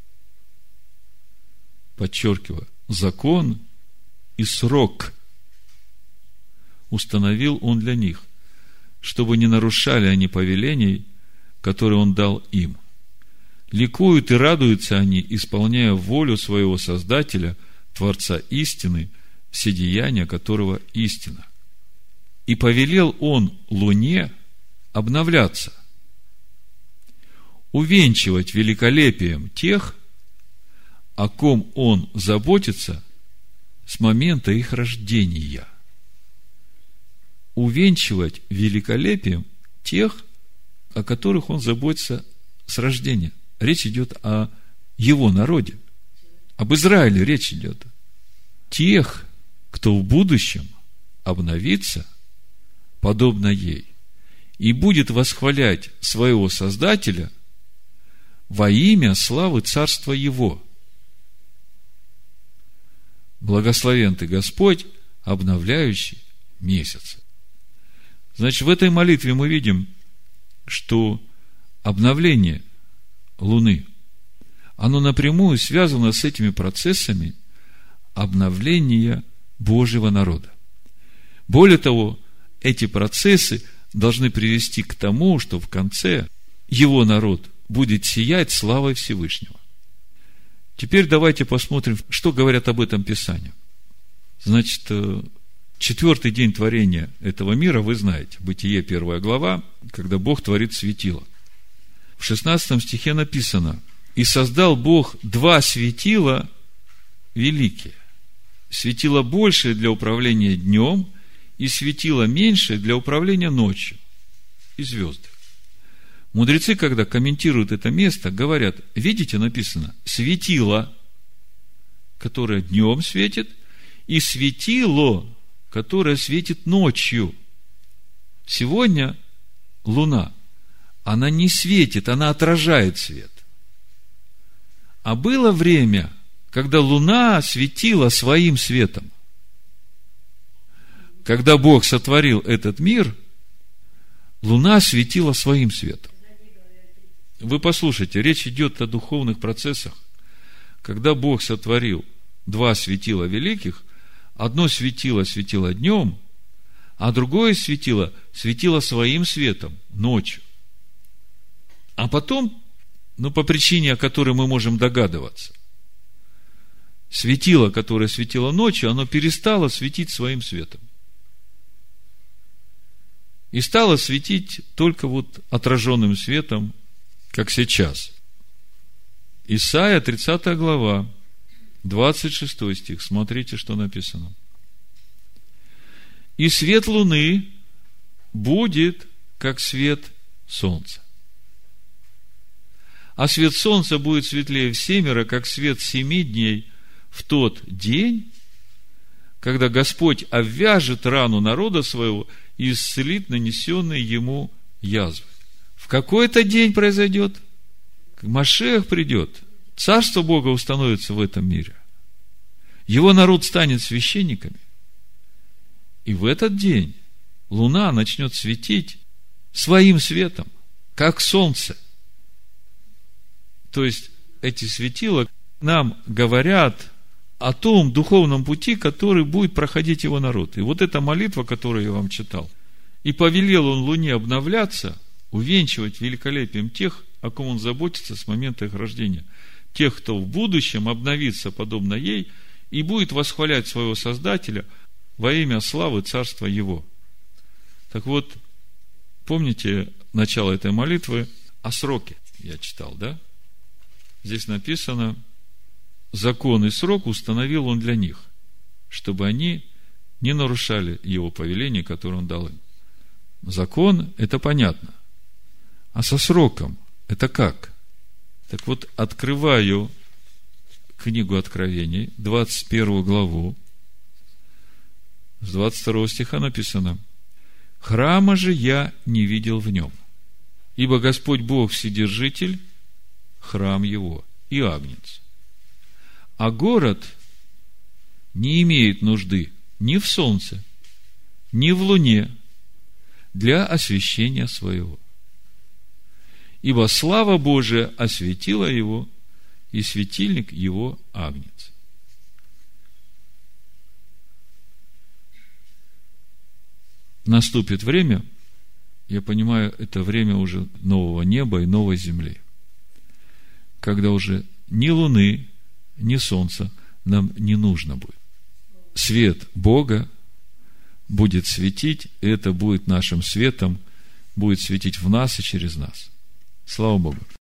Подчеркиваю, закон и срок установил Он для них, чтобы не нарушали они повелений, которые Он дал им. Ликуют и радуются они, исполняя волю своего Создателя, Творца истины, вседеяния которого истина. И повелел Он луне обновляться, увенчивать великолепием тех, о ком Он заботится с момента их рождения. Увенчивать великолепием тех, о которых Он заботится с рождения. Речь идет о Его народе. Об Израиле речь идет. Тех, кто в будущем обновится, подобно ей, и будет восхвалять своего Создателя во имя славы Царства Его. Благословен Ты, Господь, обновляющий месяцы. Значит, в этой молитве мы видим, что обновление Луны, оно напрямую связано с этими процессами обновления Божьего народа. Более того, эти процессы должны привести к тому, что в конце Его народ будет сиять славой Всевышнего. Теперь давайте посмотрим, что говорят об этом Писания. Значит, четвертый день творения этого мира, вы знаете, Бытие, первая глава, когда Бог творит светило. В шестнадцатом стихе написано: «И создал Бог два светила великие, светило большее для управления днем и светило меньшее для управления ночью, и звезды». Мудрецы, когда комментируют это место, говорят: видите, написано светило, которое днем светит, и светило, которое светит ночью. Сегодня луна, она не светит, она отражает свет. А было время, когда луна светила своим светом. Когда Бог сотворил этот мир, луна светила своим светом. Вы послушайте, речь идет о духовных процессах. Когда Бог сотворил два светила великих, одно светило светило днем, а другое светило светило своим светом ночью. А потом, ну, по причине, о которой мы можем догадываться, светило, которое светило ночью, оно перестало светить своим светом. И стало светить только вот отраженным светом, как сейчас. Исайя, тридцатая глава, двадцать шестой стих. Смотрите, что написано. «И свет луны будет, как свет солнца. А свет солнца будет светлее всемиро, как свет семи дней в тот день, когда Господь обвяжет рану народа своего и исцелит нанесенные ему язвы». В какой-то день произойдет, Машиах придет, Царство Бога установится в этом мире, Его народ станет священниками, и в этот день луна начнет светить своим светом, как солнце. То есть эти светила нам говорят о том духовном пути, который будет проходить его народ. И вот эта молитва, которую я вам читал: «И повелел он луне обновляться, увенчивать великолепием тех, о ком он заботится с момента их рождения». тех, кто в будущем обновится подобно ей и будет восхвалять своего Создателя во имя славы Царства Его. Так вот, помните начало этой молитвы о сроке? Я читал, да? Здесь написано: закон и срок установил Он для них, чтобы они не нарушали Его повеление, которое Он дал им. Закон – это понятно. А со сроком – это как? Так вот, открываю книгу Откровений, двадцать первую главу, с двадцать второго стиха написано: «Храма же я не видел в нем, ибо Господь Бог Вседержитель, храм Его, и Агнец. А город не имеет нужды ни в солнце, ни в луне для освящения своего. Ибо слава Божия осветила его, и светильник его Агнец». Наступит время, я понимаю, это время уже нового неба и новой земли, когда уже ни луны, ни солнца нам не нужно будет. Свет Бога будет светить, и это будет нашим светом, будет светить в нас и через нас. Слава Богу!